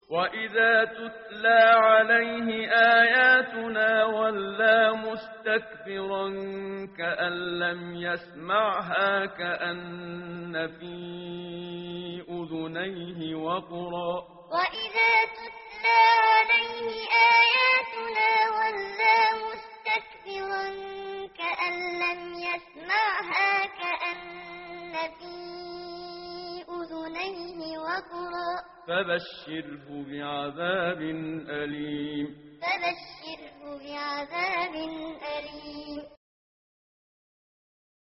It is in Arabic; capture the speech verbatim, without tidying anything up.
وإذا تتلى عليه آياتنا ولى مستكبرا كأن لم يسمعها كأن في أذنيه وقرا. وإذا تتلى عليه آياتنا ولى مستكبرا كأن لم يسمعها كأن في أذنيه وقرا. فبشره بعذاب أليم. فبشره بعذاب أليم.